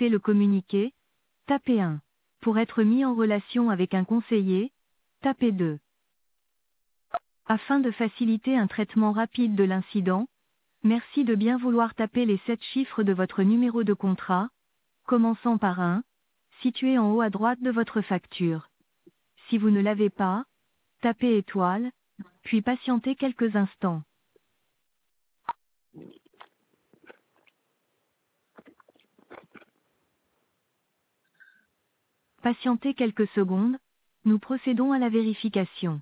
souhaitez le communiquer, tapez 1. Pour être mis en relation avec un conseiller, tapez 2. Afin de faciliter un traitement rapide de l'incident, merci de bien vouloir taper les 7 chiffres de votre numéro de contrat, commençant par 1, situé en haut à droite de votre facture. Si vous ne l'avez pas, tapez étoile, puis patientez quelques instants. Patientez quelques secondes, nous procédons à la vérification.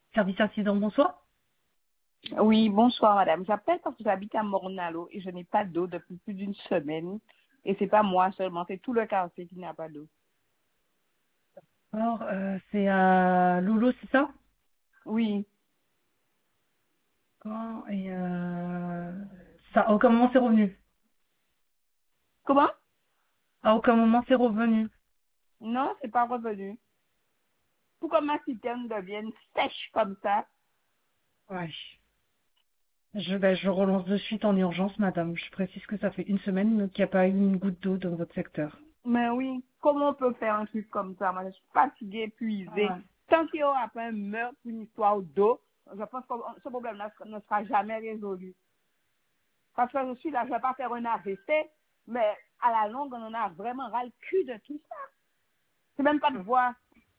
Service incident, bonsoir. Oui, bonsoir madame. J'appelle parce que j'habite à Mornalo et je n'ai pas d'eau depuis plus d'une semaine. Et c'est pas moi seulement, c'est tout le quartier qui n'a pas d'eau. Alors, c'est à Lolo, c'est ça? Oui. Et ça, à aucun moment c'est revenu. Comment? À aucun moment c'est revenu. Non, c'est pas revenu. Pourquoi ma citerne devienne sèche comme ça? Ouais. Je relance de suite en urgence, madame. Je précise que ça fait une semaine qu'il n'y a pas eu une goutte d'eau dans votre secteur. Mais oui, comment on peut faire un truc comme ça? Moi, je suis fatiguée, épuisée. Ouais. Tant qu'il y aura pas un meurtre, une histoire d'eau, je pense que ce problème-là ne sera jamais résolu. Parce que je suis là, je vais pas faire un AVC, mais à la longue, on en a vraiment ras le cul de tout ça. C'est même pas de voix.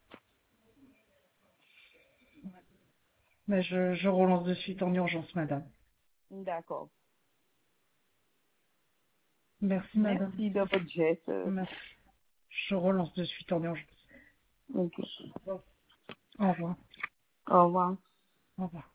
Mais je relance de suite en urgence, madame. D'accord. Merci, madame. Merci de votre geste. Merci. Je relance de suite en urgence. Ok. Au revoir. Au revoir. Au revoir.